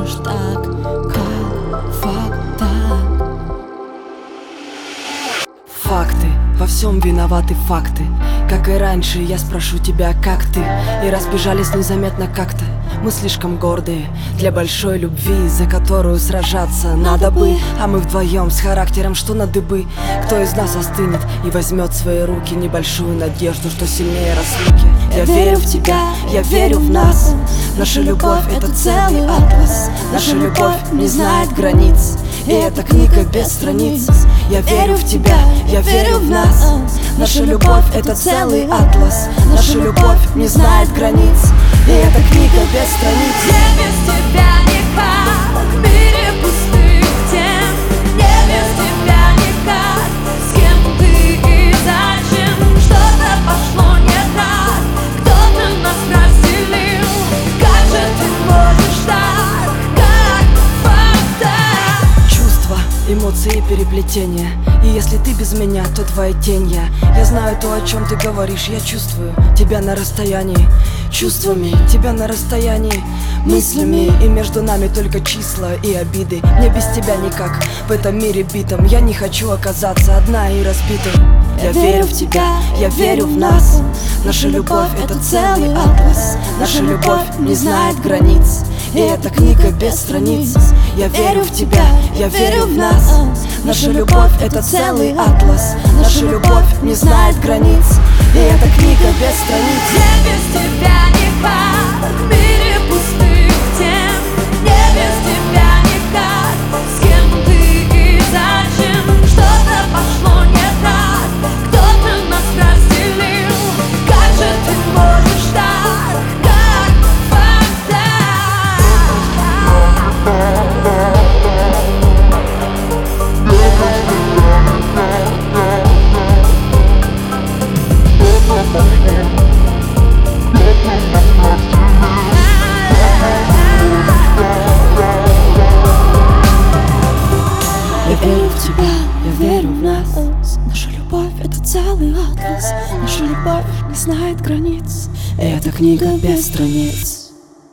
можешь так, как факта. Факты, во всем виноваты факты. Как и раньше, я спрошу тебя, как ты? И разбежались незаметно как-то. Мы слишком гордые для большой любви, за которую сражаться надо бы. А мы вдвоем с характером, что на дыбы. Кто из нас остынет и возьмет в свои руки небольшую надежду, что сильнее разлуки? Я верю в тебя, я верю в нас. Наша любовь — это целый атлас. Наша любовь не знает границ, и эта книга без страниц. Я верю в тебя, я верю в нас. Наша любовь — это целый атлас. Наша любовь не знает границ, и эта книга без страниц. Я без тебя никак в мире пустых тем. Я без тебя никак. С кем ты и зачем? Что-то пошло не так. Кто-то нас разделил. Как же ты можешь так, как факта? Чувства, эмоции, переплетения. И если ты без меня, то твоя тень я. Я знаю то, о чем ты говоришь. Я чувствую тебя на расстоянии. Чувствами тебя на расстоянии. Мыслями, и между нами только числа и обиды. Мне без тебя никак в этом мире битом. Я не хочу оказаться одна и разбитой. Я верю в тебя, я верю в нас. Наша любовь — это целый атлас. Наша любовь не знает границ, и эта книга без страниц. Я верю в тебя, я верю в нас. Наша любовь — это целый атлас. Наша любовь не знает границ, и эта книга без страниц. Я без тебя никак в мире пустых тем. Я без тебя никак. С кем ты и зачем? Что-то пошло не так. Кто-то нас разделил. Как же ты можешь так, как факта? Я верю в тебя, я верю в нас. Наша любовь — это целый атлас. Наша любовь не знает границ, и эта книга без страниц.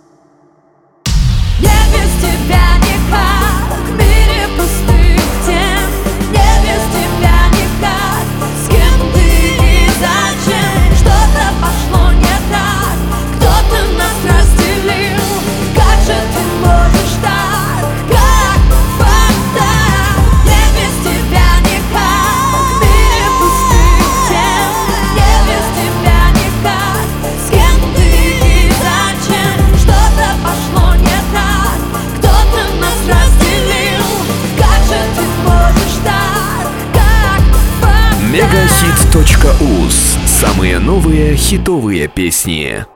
Я без тебя никак в мире пустых тем. Я без тебя никак. С кем ты и зачем? Что-то пошло не так. Кто-то нас разделил. Как же ты можешь так, как факта? Я без тебя никак в мире пустых тем. Я без тебя никак. С кем ты и зачем? Что-то пошло не так. Кто-то нас разделил. Как же ты можешь так, как факта? Мегахит.уз. Самые новые хитовые песни.